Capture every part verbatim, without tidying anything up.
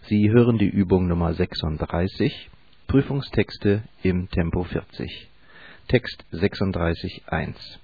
Sie hören die Übung Nummer sechsunddreißig, Prüfungstexte im Tempo vierzig. Text sechsunddreißig Punkt eins.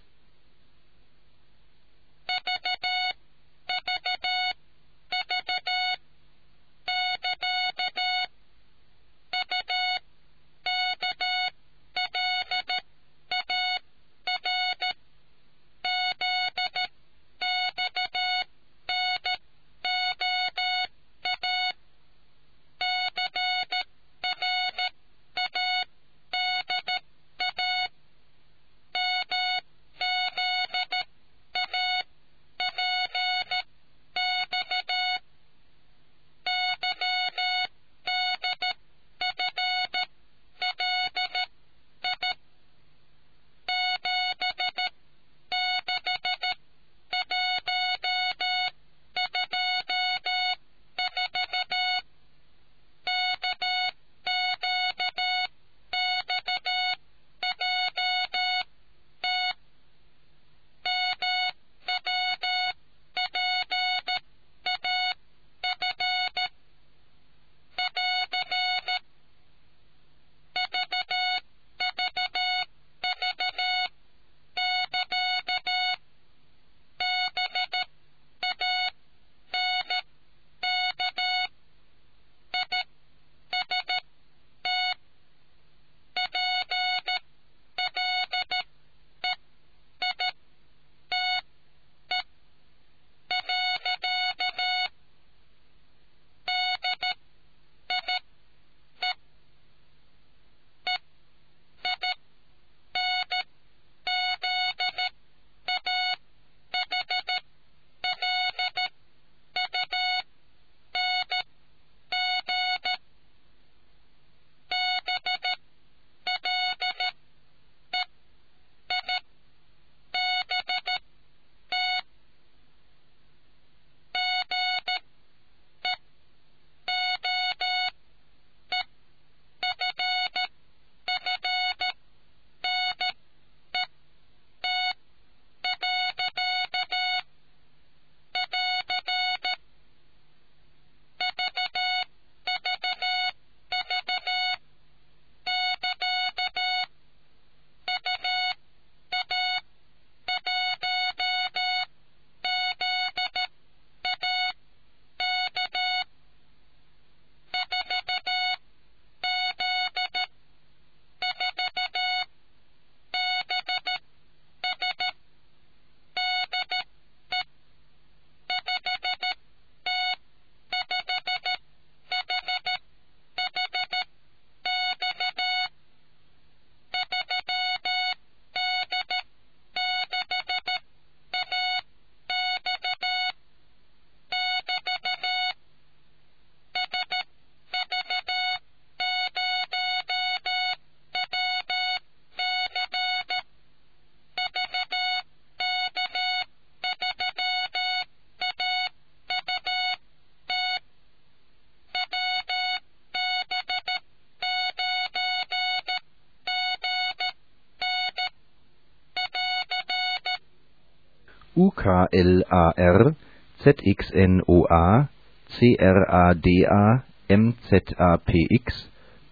U K L A R, Z X N O A, C R A D A, M Z A P X,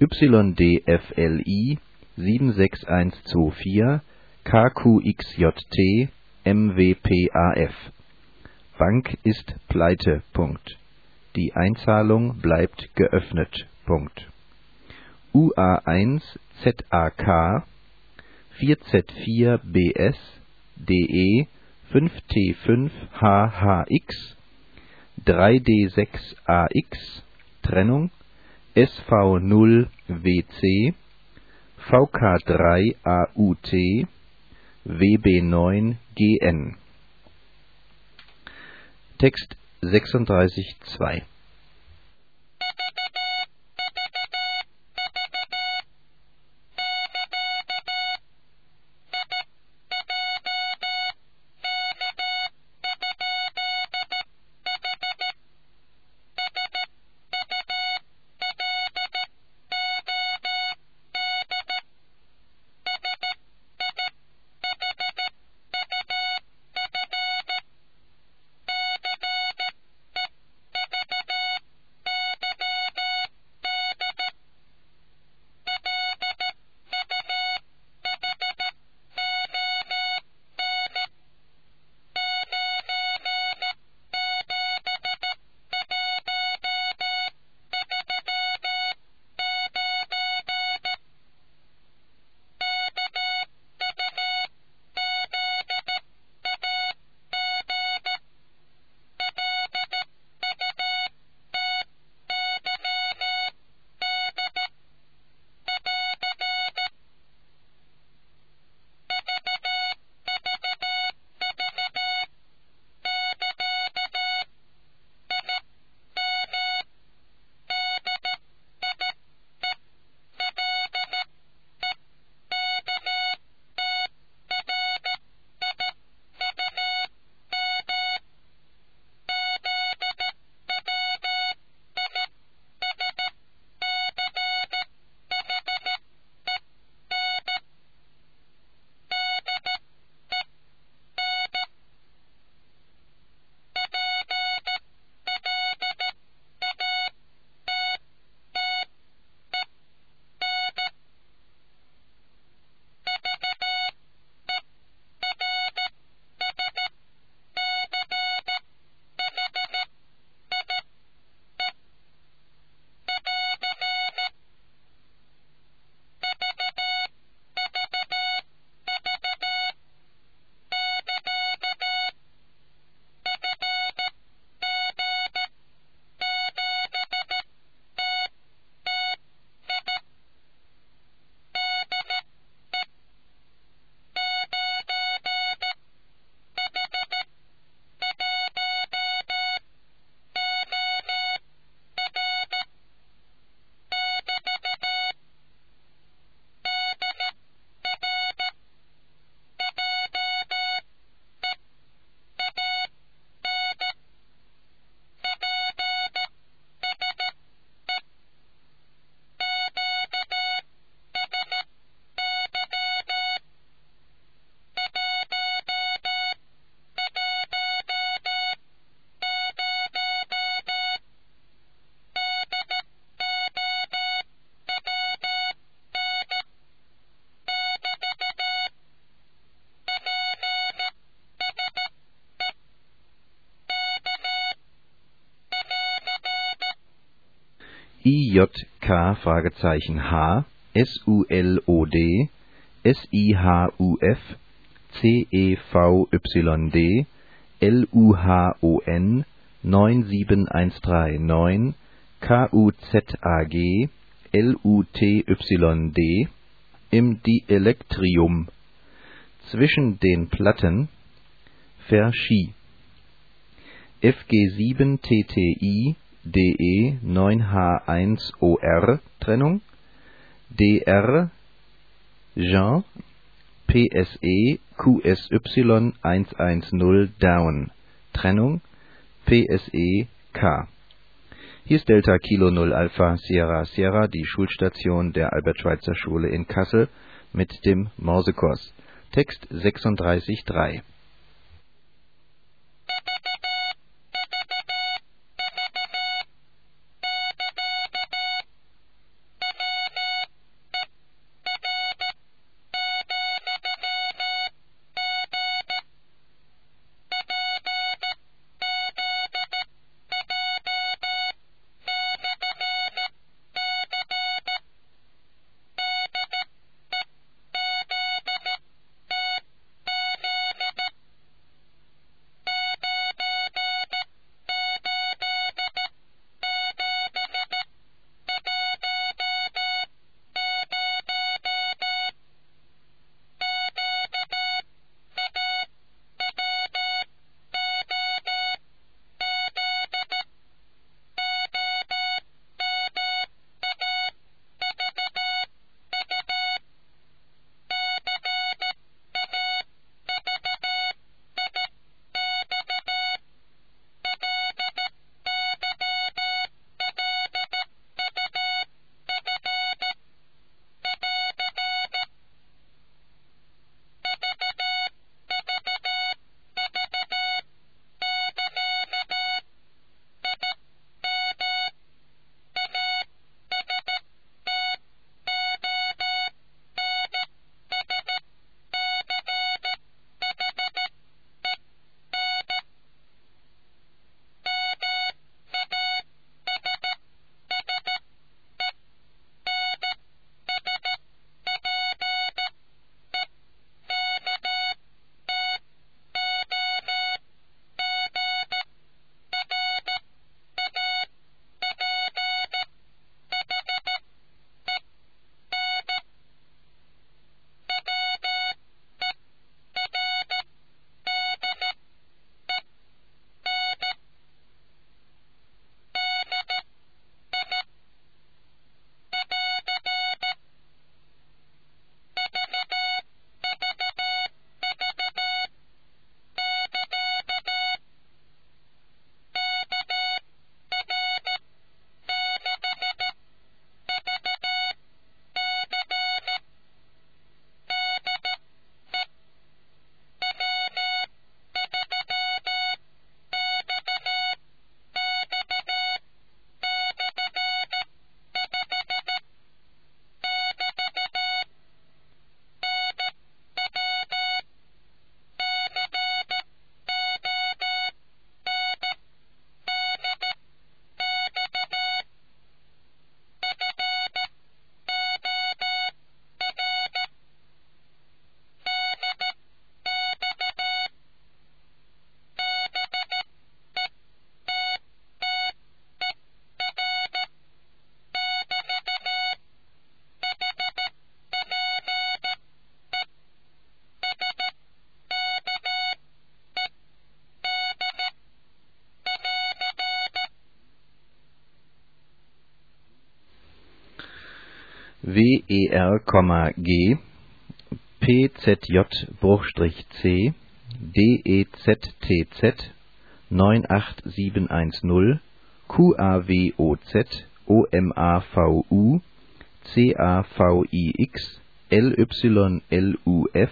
Y D F L I, sieben sechs eins zwei vier, K Q X J T, M W P A F. Bank ist pleite. Punkt. Die Einzahlung bleibt geöffnet. Punkt. U A eins Z A K, vier Z vier B S, D E, fünf T fünf H H X, drei D sechs A X, Trennung, S V null W C, V K drei A U T, W B neun G N. Text sechsunddreißig Punkt zwei. I J K H, S U L O D, S I H U F, C E V Y D, L U H O N neun sieben eins drei neun, K U Z A G, L U T Y D, im Dielektrium zwischen den Platten verschie. F G sieben T T I, D E neun H eins O R Trennung, D R Jean, P S E Q S Y eins eins null Down Trennung, P S E K. Hier ist Delta Kilo null Alpha Sierra Sierra, die Schulstation der Albert-Schweitzer-Schule in Kassel mit dem Morsekurs. Text sechsunddreißig drei. W E R, G, P Z J-C, D E Z T Z neun acht sieben eins null, Q A W O Z, O M A V U, C A V I X, L Y L U F,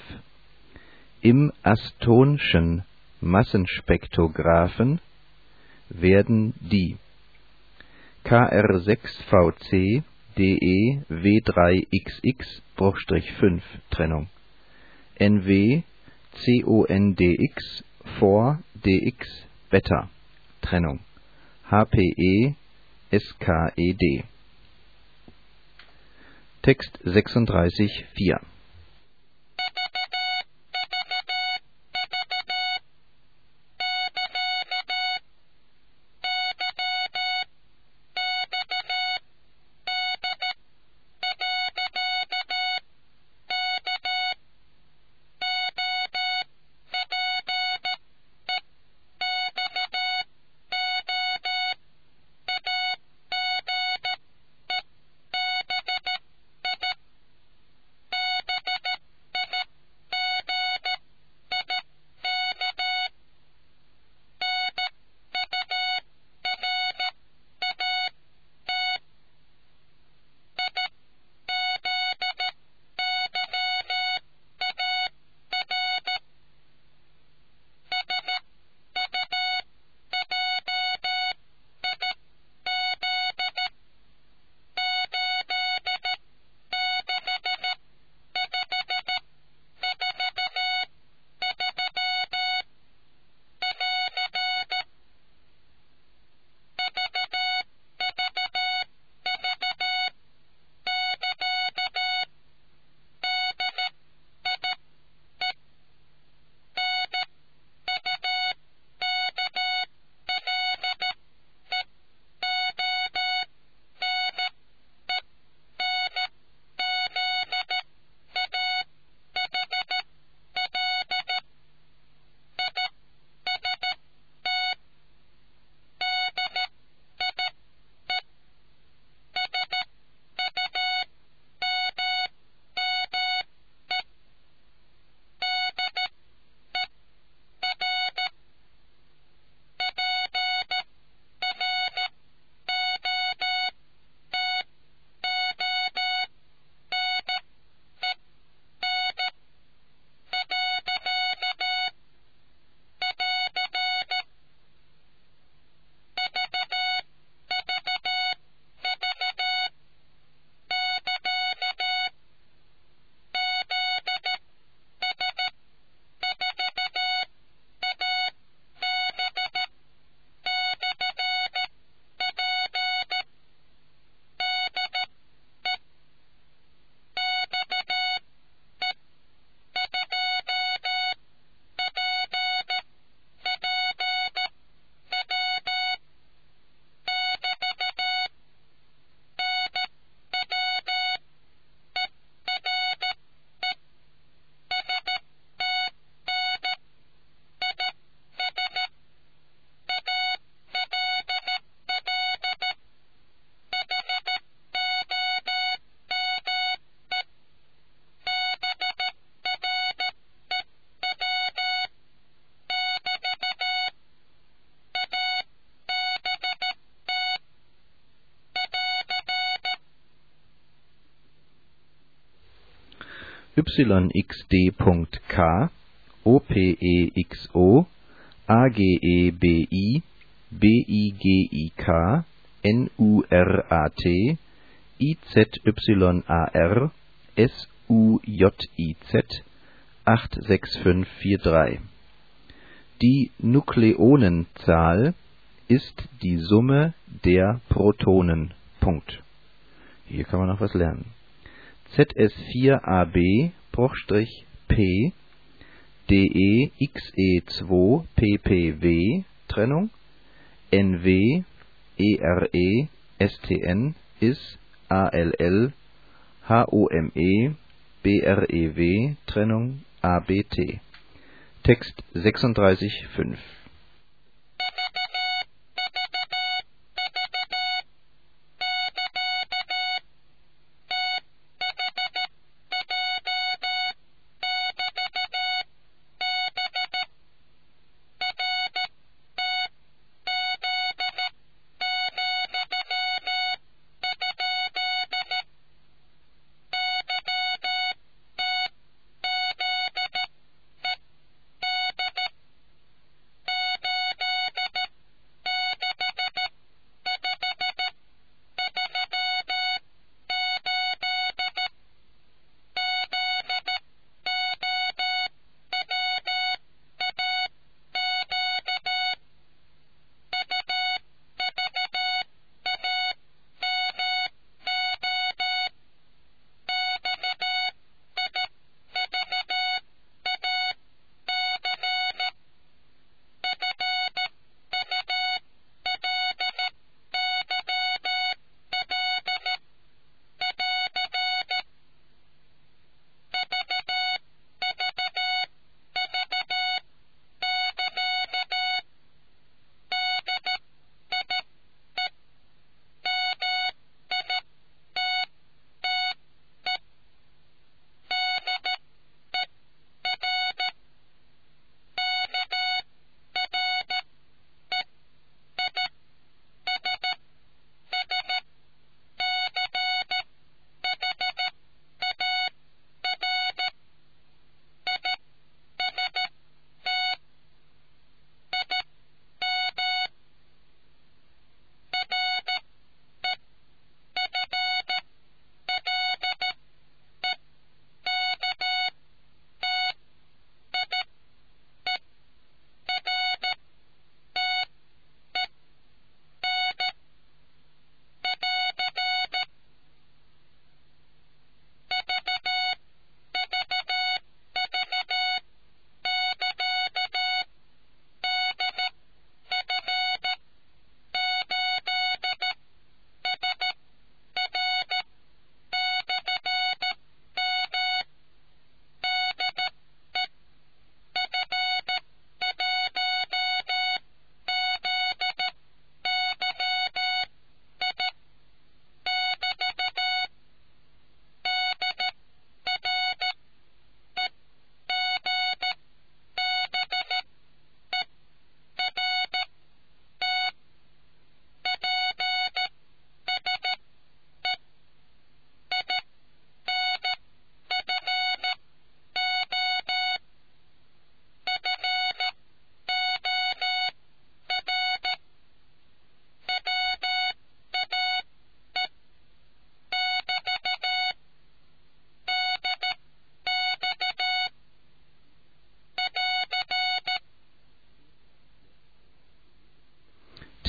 im Astonschen Massenspektrographen werden die K R sechs V C D E W drei X X fünf Trennung, N W C O N D X vor D X Beta Trennung, H P E S K E D. Text sechsunddreißig Punkt vier. yxd.k, opexo, agebi, bigik, nurat, izyar, sujz acht sechs fünf vier drei. Die Nukleonenzahl ist die Summe der Protonen. Punkt. Hier kann man noch was lernen. Z S vier A B Bruchstrich P D E X E zwei P P W Trennung N W E R E S T N I S A L L H O M E B R E W Trennung A B T. Text sechsunddreißig Punkt fünf.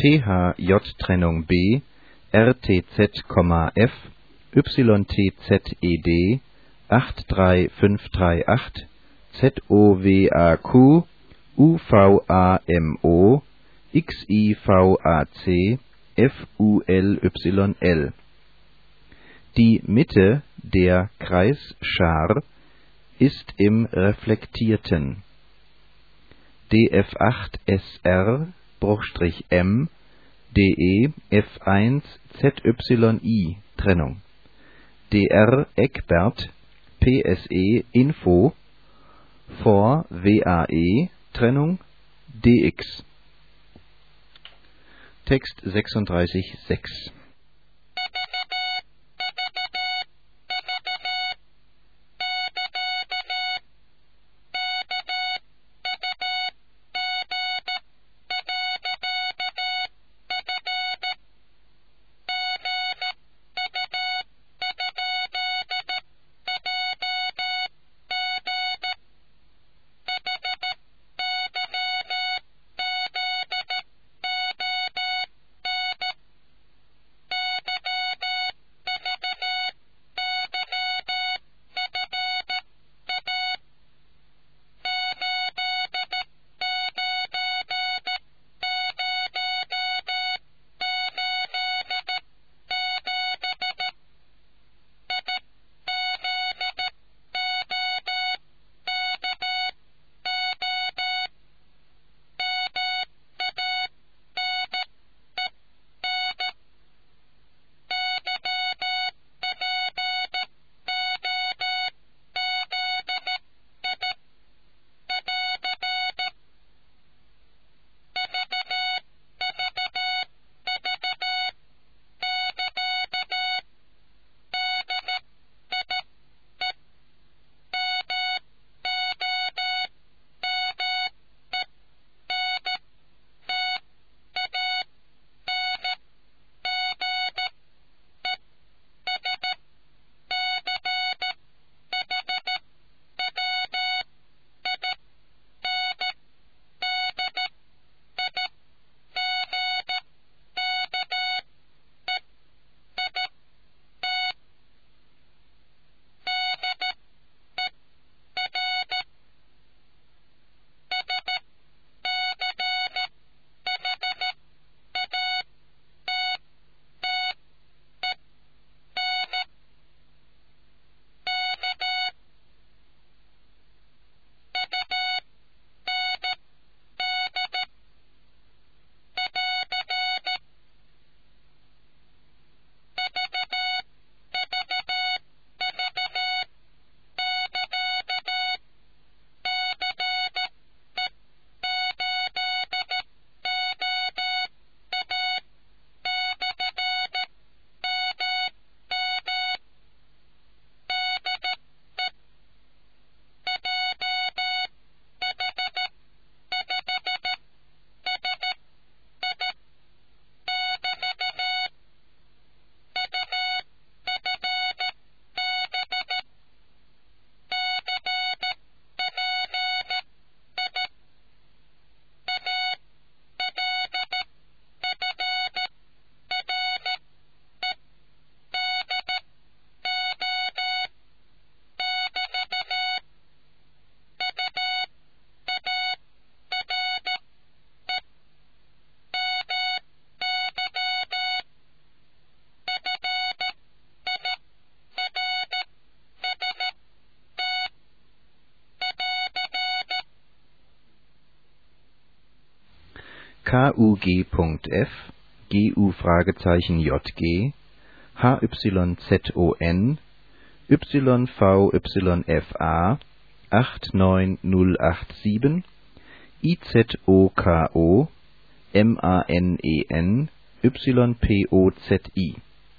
T H J Trennung B, R T Z, F, Y T Z E D, acht drei fünf drei acht, Z O W A Q, U V A M O, X I V A C, F U L Y L. Die Mitte der Kreisschar ist im Reflektierten. D F acht S R M, D E F eins Z Y I Trennung, D R Eckbert P S E Info vor W A E Trennung D X. Text sechsunddreißig Komma sechs. K U G.F, G U Fragezeichen J G, H Y Z O N, Y V Y F A, acht neun null acht sieben, I Z O K O, M A N E N, Y P O Z I.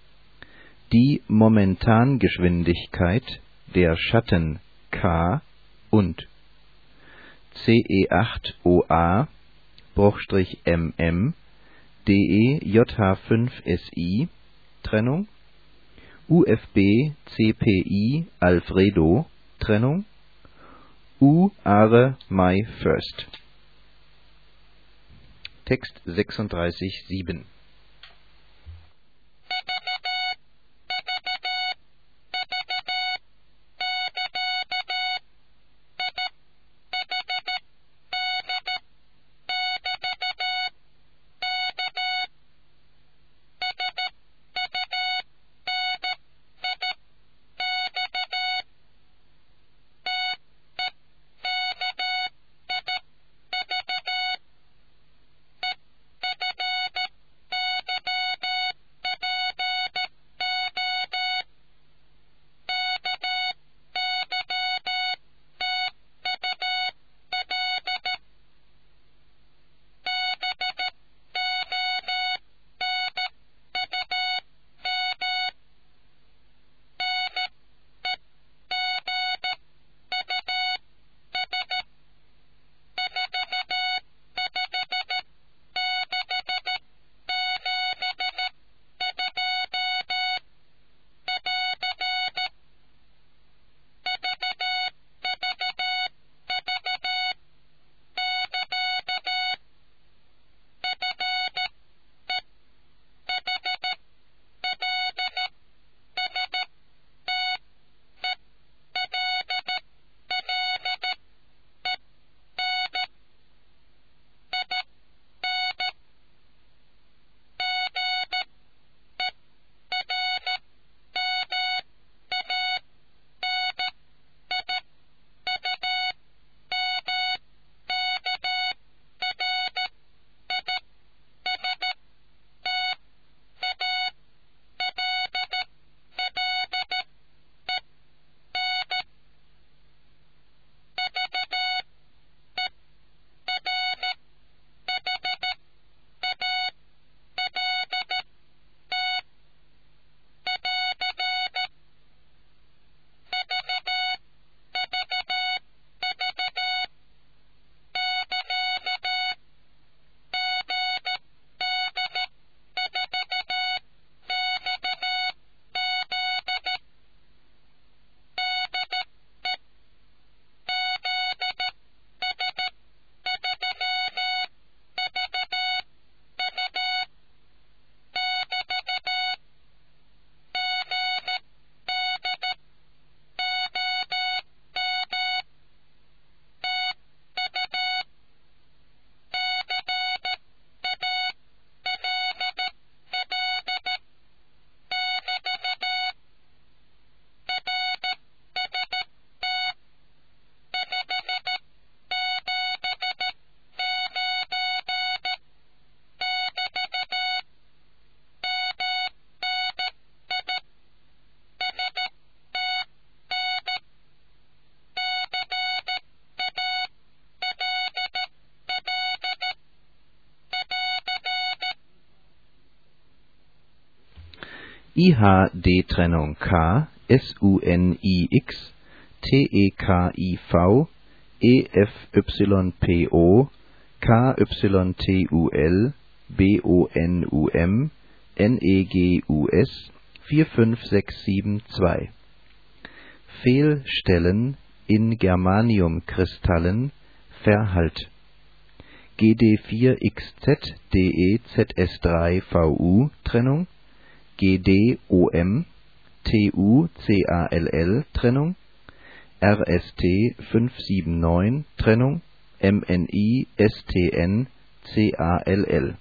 Die Momentangeschwindigkeit der Schatten K und C E acht O A Bruchstrich M M, D E J H fünf S I, Trennung, U F B C P I Alfredo, Trennung, U Are My First. Text sechsunddreißig sieben. I H D-Trennung K, S U N I X, T E K I V, E F Y P O, K Y T U L, B O N U M, N E G U S, vier fünf sechs sieben zwei. Fehlstellen in Germaniumkristallen, Verhalt. G D vier X Z D E Z S drei V U Trennung, G D O M, T U C A L L Trennung, R S T fünf sieben neun Trennung, M N I S T N C A L L.